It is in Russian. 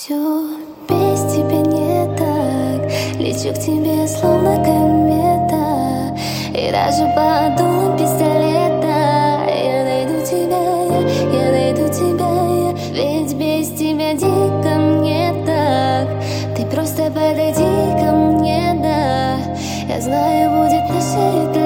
Все без тебя не так. Лечу к тебе словно комета, и даже под дулом пистолета я найду тебя, я найду тебя, ведь без тебя дико мне так. Ты просто подойди ко мне, да. Я знаю, будет на все это